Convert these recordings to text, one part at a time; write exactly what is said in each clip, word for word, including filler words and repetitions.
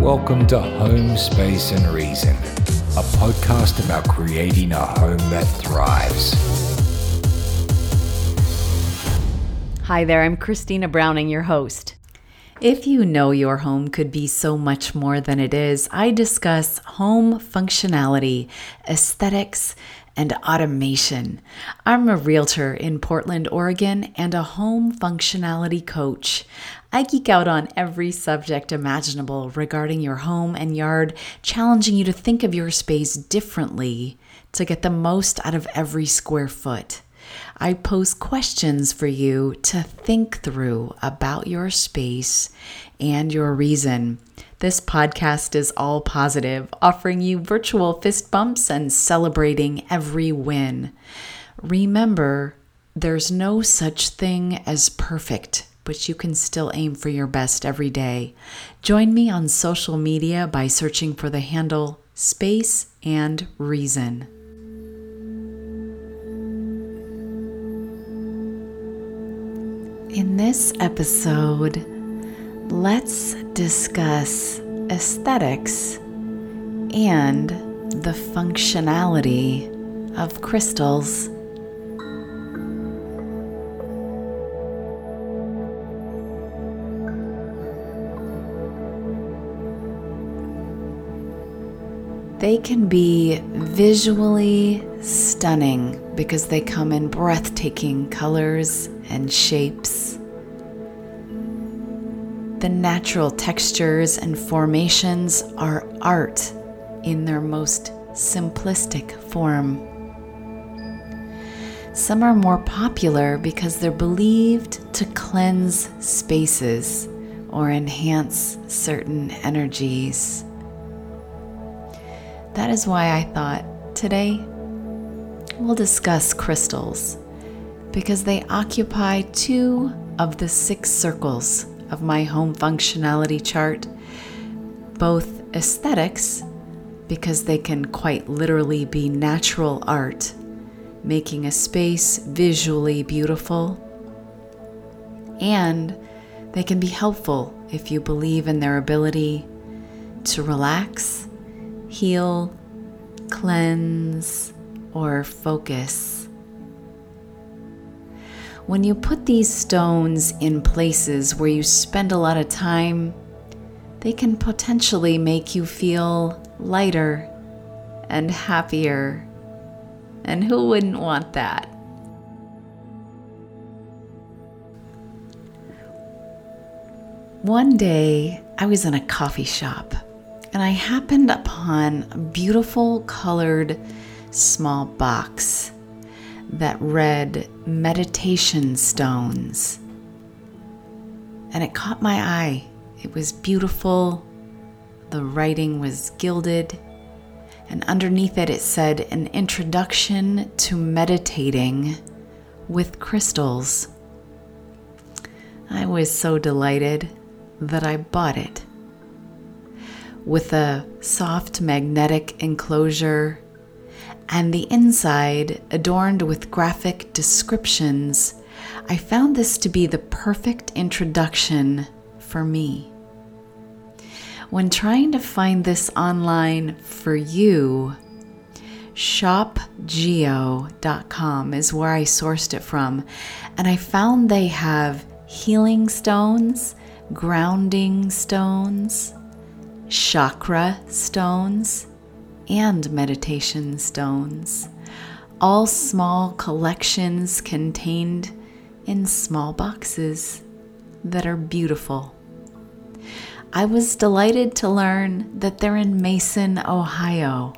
Welcome to Home, Space and Reason, a podcast about creating a home that thrives. Hi there, I'm Christina Browning, your host. If you know your home could be so much more than it is, I discuss home functionality, aesthetics, and automation. I'm a realtor in Portland, Oregon, and a home functionality coach. I geek out on every subject imaginable regarding your home and yard, challenging you to think of your space differently to get the most out of every square foot. I pose questions for you to think through about your space and your reason. This podcast is all positive, offering you virtual fist bumps and celebrating every win. Remember, there's no such thing as perfect, but you can still aim for your best every day. Join me on social media by searching for the handle Space and Reason. In this episode, let's discuss aesthetics and the functionality of crystals. They can be visually stunning because they come in breathtaking colors and shapes. The natural textures and formations are art in their most simplistic form. Some are more popular because they're believed to cleanse spaces or enhance certain energies. That is why I thought today we'll discuss crystals, because they occupy two of the six circles of my home functionality chart, both aesthetics, because they can quite literally be natural art, making a space visually beautiful, and they can be helpful if you believe in their ability to relax, heal, cleanse, or focus. When you put these stones in places where you spend a lot of time, they can potentially make you feel lighter and happier. And who wouldn't want that? One day, I was in a coffee shop, and I happened upon a beautiful colored small box that read meditation stones. And it caught my eye. It was beautiful. The writing was gilded. And underneath it, it said an introduction to meditating with crystals. I was so delighted that I bought it. With a soft magnetic enclosure and the inside adorned with graphic descriptions, I found this to be the perfect introduction for me. When trying to find this online for you, shop geo dot com is where I sourced it from, and I found they have healing stones, grounding stones, chakra stones, and meditation stones, all small collections contained in small boxes that are beautiful. I was delighted to learn that they're in Mason, Ohio.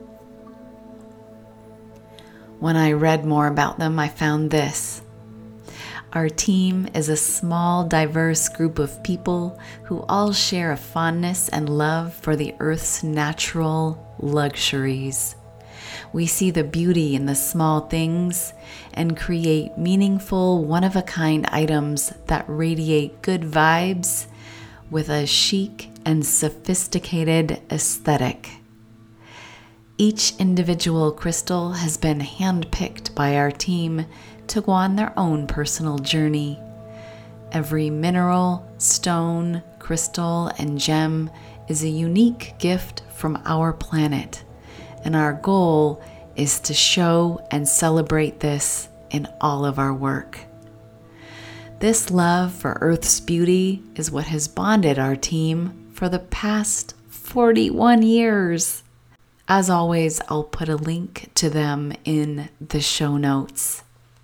When I read more about them, I found this. Our team is a small, diverse group of people who all share a fondness and love for the earth's natural luxuries. We see the beauty in the small things and create meaningful, one-of-a-kind items that radiate good vibes with a chic and sophisticated aesthetic. Each individual crystal has been handpicked by our team to go on their own personal journey. Every mineral, stone, crystal, and gem is a unique gift from our planet, and our goal is to show and celebrate this in all of our work. This love for Earth's beauty is what has bonded our team for the past forty-one years. As always, I'll put a link to them in the show notes.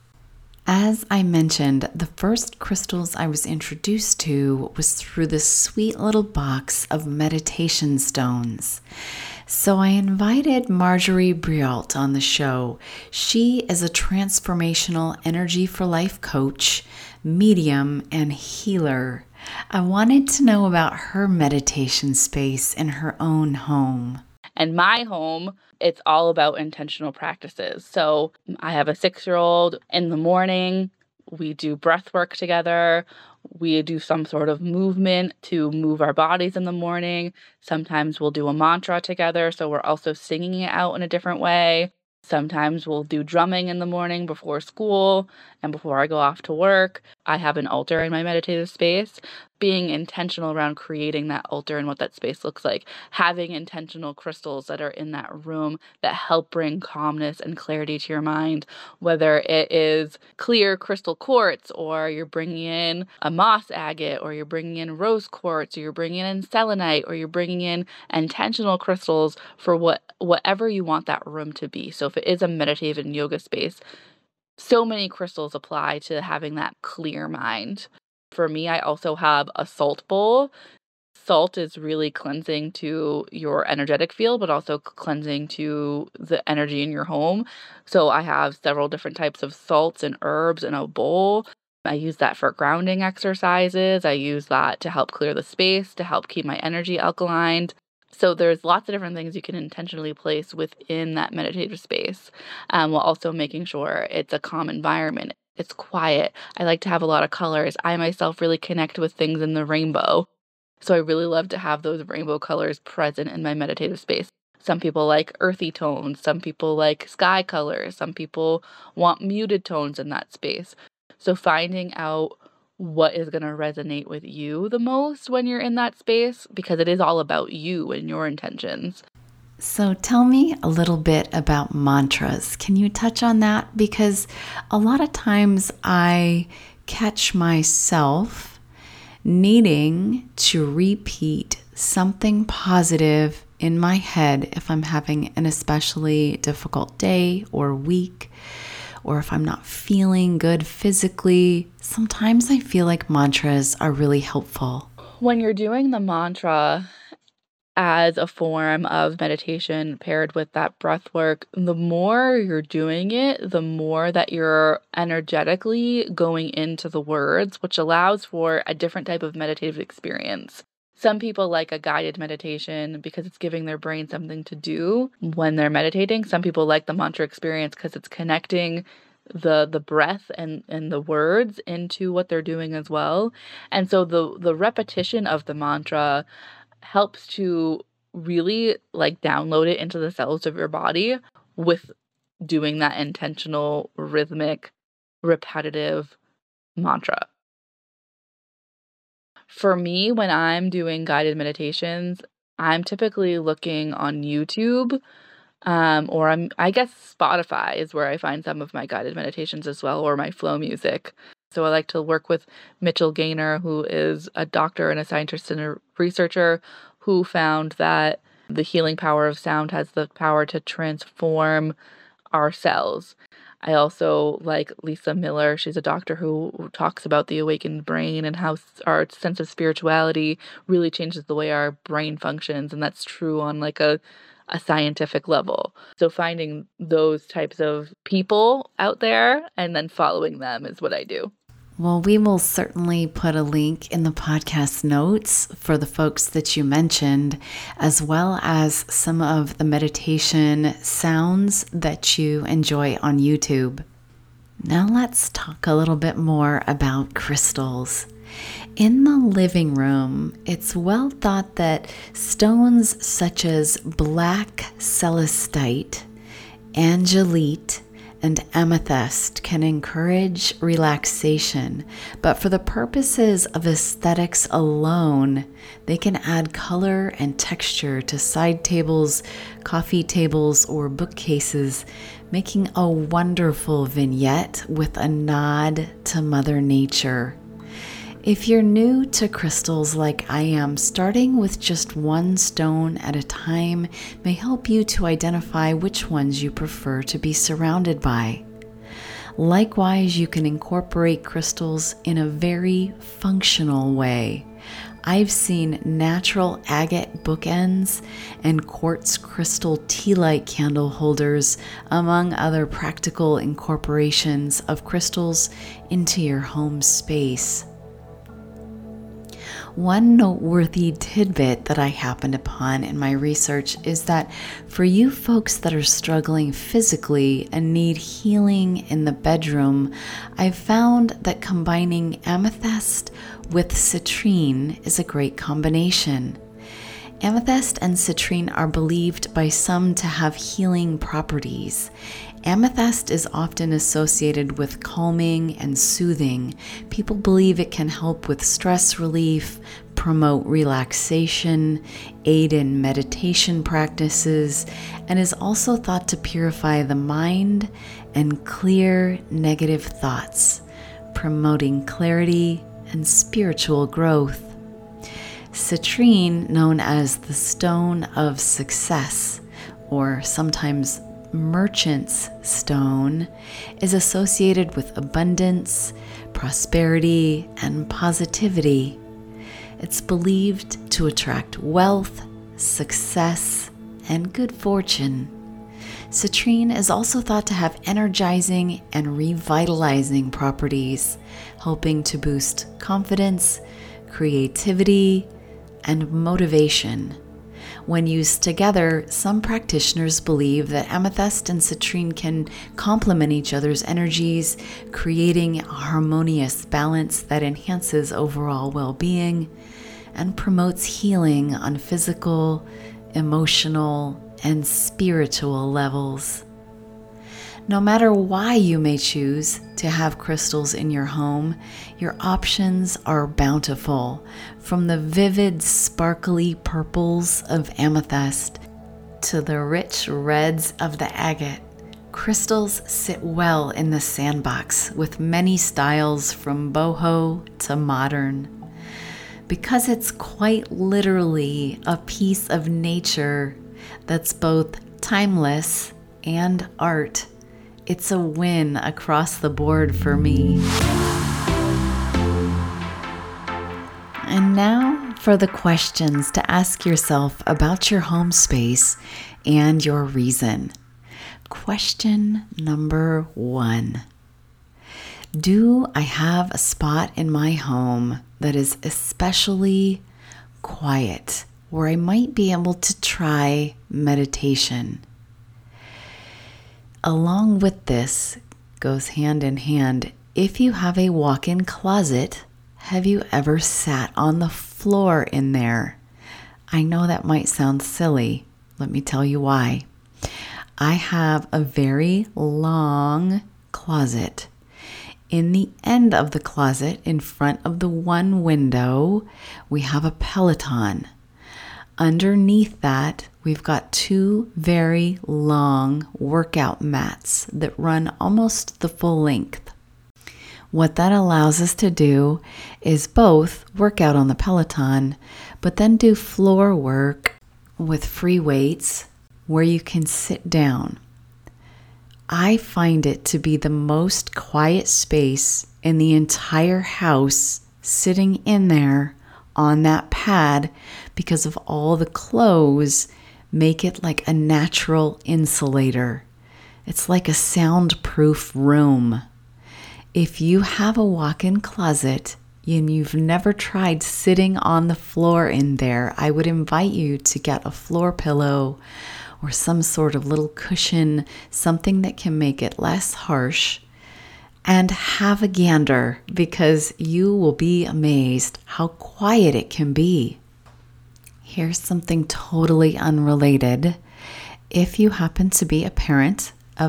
As I mentioned, the first crystals I was introduced to was through this sweet little box of meditation stones. So I invited Marjorie Briault on the show. She is a transformational energy for life coach, medium, and healer. I wanted to know about her meditation space in her own home. And my home, it's all about intentional practices. So I have a six-year-old. In the morning, we do breath work together. We do some sort of movement to move our bodies in the morning. Sometimes we'll do a mantra together, so we're also singing it out in a different way. Sometimes we'll do drumming in the morning before school and before I go off to work. I have an altar in my meditative space. Being intentional around creating that altar and what that space looks like. Having intentional crystals that are in that room that help bring calmness and clarity to your mind. Whether it is clear crystal quartz, or you're bringing in a moss agate, or you're bringing in rose quartz, or you're bringing in selenite, or you're bringing in intentional crystals for what whatever you want that room to be. So if it is a meditative and yoga space, so many crystals apply to having that clear mind. For me, I also have a salt bowl. Salt is really cleansing to your energetic field, but also cleansing to the energy in your home. So I have several different types of salts and herbs in a bowl. I use that for grounding exercises. I use that to help clear the space, to help keep my energy alkalined. So there's lots of different things you can intentionally place within that meditative space, um, while also making sure it's a calm environment. It's quiet. I like to have a lot of colors. I myself really connect with things in the rainbow. So I really love to have those rainbow colors present in my meditative space. Some people like earthy tones. Some people like sky colors. Some people want muted tones in that space. So finding out what is going to resonate with you the most when you're in that space, because it is all about you and your intentions. So tell me a little bit about mantras. Can you touch on that? Because a lot of times I catch myself needing to repeat something positive in my head if I'm having an especially difficult day or week, or if I'm not feeling good physically. Sometimes I feel like mantras are really helpful. When you're doing the mantra as a form of meditation paired with that breath work, the more you're doing it, the more that you're energetically going into the words, which allows for a different type of meditative experience. Some people like a guided meditation because it's giving their brain something to do when they're meditating. Some people like the mantra experience because it's connecting the the breath and, and the words into what they're doing as well. And so the the repetition of the mantra helps to really like download it into the cells of your body with doing that intentional, rhythmic, repetitive mantra. For me, when I'm doing guided meditations, I'm typically looking on YouTube, um, or I'm, I guess Spotify is where I find some of my guided meditations as well, or my flow music. So I like to work with Mitchell Gaynor, who is a doctor and a scientist and a researcher who found that the healing power of sound has the power to transform our cells. I also like Lisa Miller. She's a doctor who talks about the awakened brain and how our sense of spirituality really changes the way our brain functions. And that's true on like a, a scientific level. So finding those types of people out there and then following them is what I do. Well, we will certainly put a link in the podcast notes for the folks that you mentioned, as well as some of the meditation sounds that you enjoy on YouTube. Now let's talk a little bit more about crystals. In the living room, it's well thought that stones such as black celestite, angelite, and amethyst can encourage relaxation, but for the purposes of aesthetics alone, they can add color and texture to side tables, coffee tables, or bookcases, making a wonderful vignette with a nod to Mother Nature. If you're new to crystals like I am, starting with just one stone at a time may help you to identify which ones you prefer to be surrounded by. Likewise, you can incorporate crystals in a very functional way. I've seen natural agate bookends and quartz crystal tea light candle holders, among other practical incorporations of crystals into your home space. One noteworthy tidbit that I happened upon in my research is that for you folks that are struggling physically and need healing in the bedroom, I've found that combining amethyst with citrine is a great combination. Amethyst and citrine are believed by some to have healing properties. Amethyst is often associated with calming and soothing. People believe it can help with stress relief, promote relaxation, aid in meditation practices, and is also thought to purify the mind and clear negative thoughts, promoting clarity and spiritual growth. Citrine, known as the stone of success, or sometimes merchant's stone, is associated with abundance, prosperity, and positivity. It's believed to attract wealth, success, and good fortune. Citrine is also thought to have energizing and revitalizing properties, helping to boost confidence, creativity, and motivation. When used together, some practitioners believe that amethyst and citrine can complement each other's energies, creating a harmonious balance that enhances overall well-being and promotes healing on physical, emotional, and spiritual levels. No matter why you may choose to have crystals in your home, your options are bountiful, from the vivid, sparkly purples of amethyst to the rich reds of the agate. Crystals sit well in the sandbox with many styles from boho to modern. Because it's quite literally a piece of nature that's both timeless and art, it's a win across the board for me. And now for the questions to ask yourself about your home space and your reason. Question number one. Do I have a spot in my home that is especially quiet, where I might be able to try meditation? Along with this goes hand in hand, if you have a walk-in closet, have you ever sat on the floor in there? I know that might sound silly. Let me tell you why. I have a very long closet. In the end of the closet, in front of the one window, we have a Peloton. Underneath that, we've got two very long workout mats that run almost the full length. What that allows us to do is both work out on the Peloton, but then do floor work with free weights where you can sit down. I find it to be the most quiet space in the entire house, sitting in there on that pad, because of all the clothes make it like a natural insulator. It's like a soundproof room. If you have a walk-in closet and you've never tried sitting on the floor in there, I would invite you to get a floor pillow or some sort of little cushion, something that can make it less harsh, and have a gander, because you will be amazed how quiet it can be. Here's something totally unrelated. If you happen to be a parent of a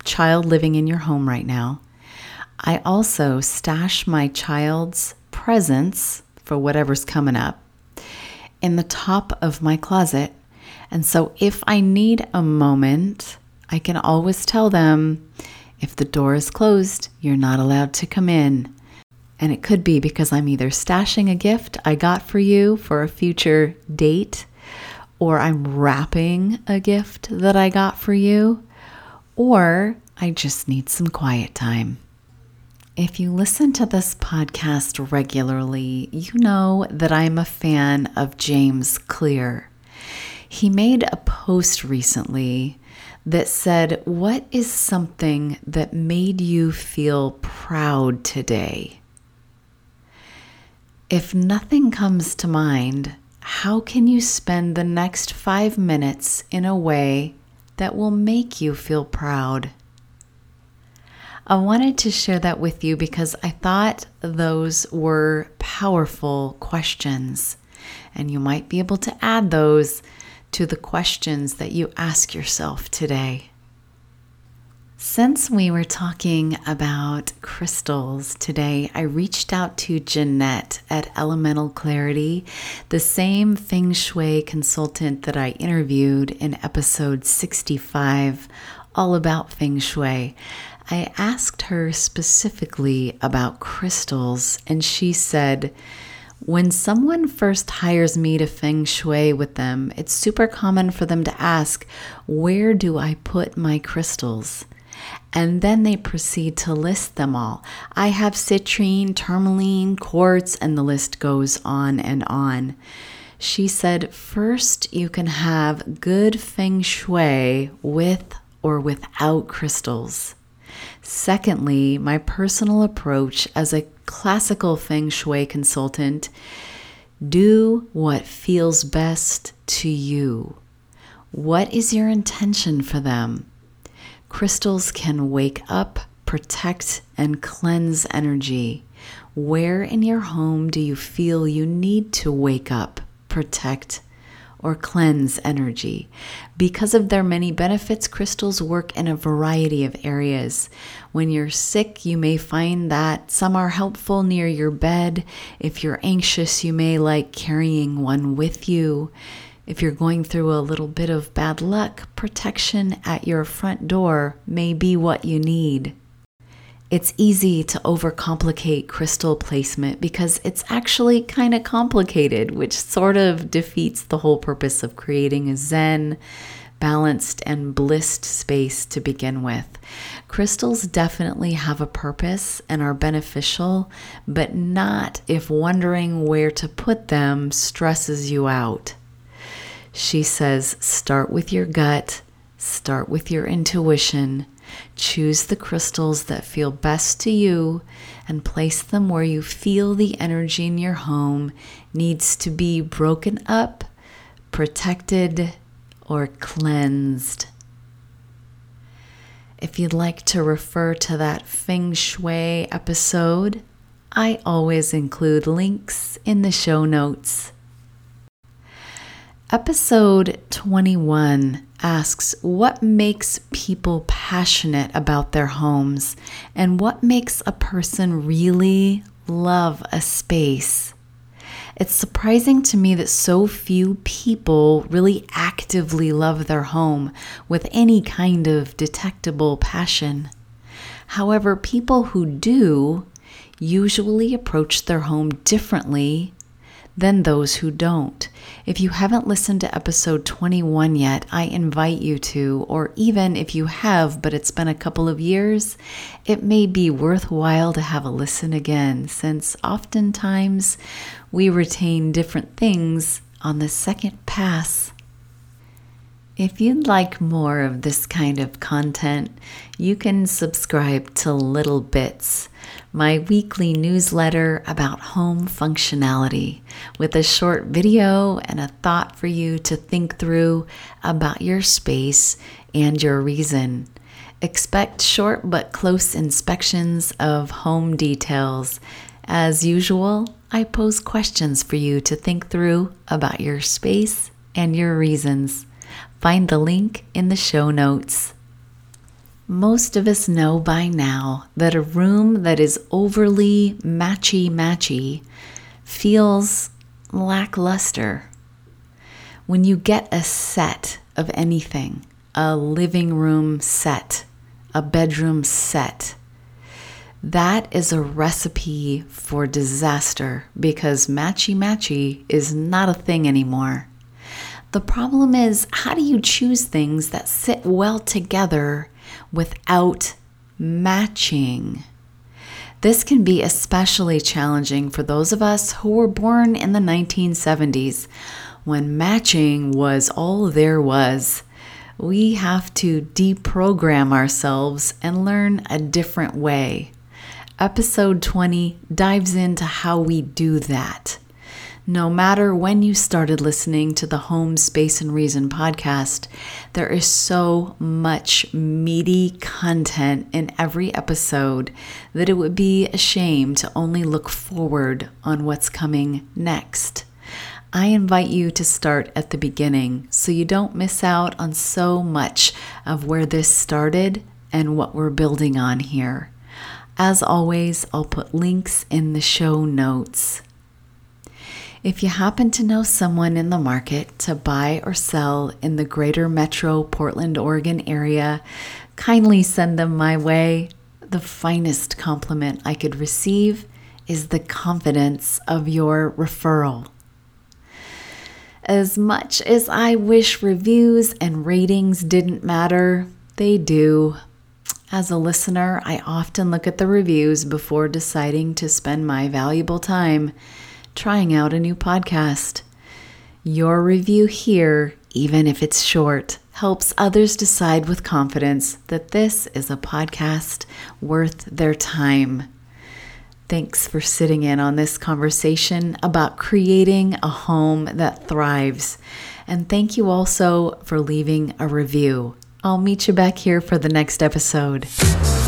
child living in your home right now. I also stash my child's presents for whatever's coming up in the top of my closet. And so if I need a moment, I can always tell them, if the door is closed, you're not allowed to come in. And it could be because I'm either stashing a gift I got for you for a future date, or I'm wrapping a gift that I got for you, or I just need some quiet time. If you listen to this podcast regularly, you know that I'm a fan of James Clear. He made a post recently that said, "What is something that made you feel proud today?" If nothing comes to mind, how can you spend the next five minutes in a way that will make you feel proud? I wanted to share that with you because I thought those were powerful questions, and you might be able to add those to the questions that you ask yourself today. Since we were talking about crystals today, I reached out to Jeanette at Elemental Clarity, the same Feng Shui consultant that I interviewed in episode sixty-five, all about Feng Shui. I asked her specifically about crystals, and she said, when someone first hires me to Feng Shui with them, it's super common for them to ask, where do I put my crystals? And then they proceed to list them all. I have citrine, tourmaline, quartz, and the list goes on and on. She said, first you can have good Feng Shui with or without crystals. Secondly, my personal approach as a classical Feng Shui consultant, do what feels best to you. What is your intention for them? Crystals can wake up, protect, and cleanse energy. Where in your home do you feel you need to wake up, protect, or cleanse energy? Because of their many benefits, crystals work in a variety of areas. When you're sick, you may find that some are helpful near your bed. If you're anxious, you may like carrying one with you. If you're going through a little bit of bad luck, protection at your front door may be what you need. It's easy to overcomplicate crystal placement because it's actually kind of complicated, which sort of defeats the whole purpose of creating a zen, balanced, and blissed space to begin with. Crystals definitely have a purpose and are beneficial, but not if wondering where to put them stresses you out. She says, start with your gut, start with your intuition, choose the crystals that feel best to you, and place them where you feel the energy in your home needs to be broken up, protected, or cleansed. If you'd like to refer to that Feng Shui episode, I always include links in the show notes. Episode twenty-one asks, what makes people passionate about their homes, and what makes a person really love a space? It's surprising to me that so few people really actively love their home with any kind of detectable passion. However, people who do usually approach their home differently than those who don't. If you haven't listened to episode twenty-one yet, I invite you to, or even if you have, but it's been a couple of years, it may be worthwhile to have a listen again, since oftentimes we retain different things on the second pass. If you'd like more of this kind of content, you can subscribe to Little Bits, my weekly newsletter about home functionality, with a short video and a thought for you to think through about your space and your reason. Expect short but close inspections of home details. As usual, I pose questions for you to think through about your space and your reasons. Find the link in the show notes. Most of us know by now that a room that is overly matchy-matchy feels lackluster. When you get a set of anything, a living room set, a bedroom set, that is a recipe for disaster because matchy-matchy is not a thing anymore. The problem is, how do you choose things that sit well together without matching? This can be especially challenging for those of us who were born in the nineteen seventies, when matching was all there was. We have to deprogram ourselves and learn a different way. Episode twenty dives into how we do that. No matter when you started listening to the Home, Space, and Reason podcast, there is so much meaty content in every episode that it would be a shame to only look forward on what's coming next. I invite you to start at the beginning so you don't miss out on so much of where this started and what we're building on here. As always, I'll put links in the show notes. If you happen to know someone in the market to buy or sell in the greater metro Portland, Oregon area, kindly send them my way. The finest compliment I could receive is the confidence of your referral. As much as I wish reviews and ratings didn't matter, they do. As a listener, I often look at the reviews before deciding to spend my valuable time trying out a new podcast. Your review here, even if it's short, helps others decide with confidence that this is a podcast worth their time. Thanks for sitting in on this conversation about creating a home that thrives. And thank you also for leaving a review. I'll meet you back here for the next episode.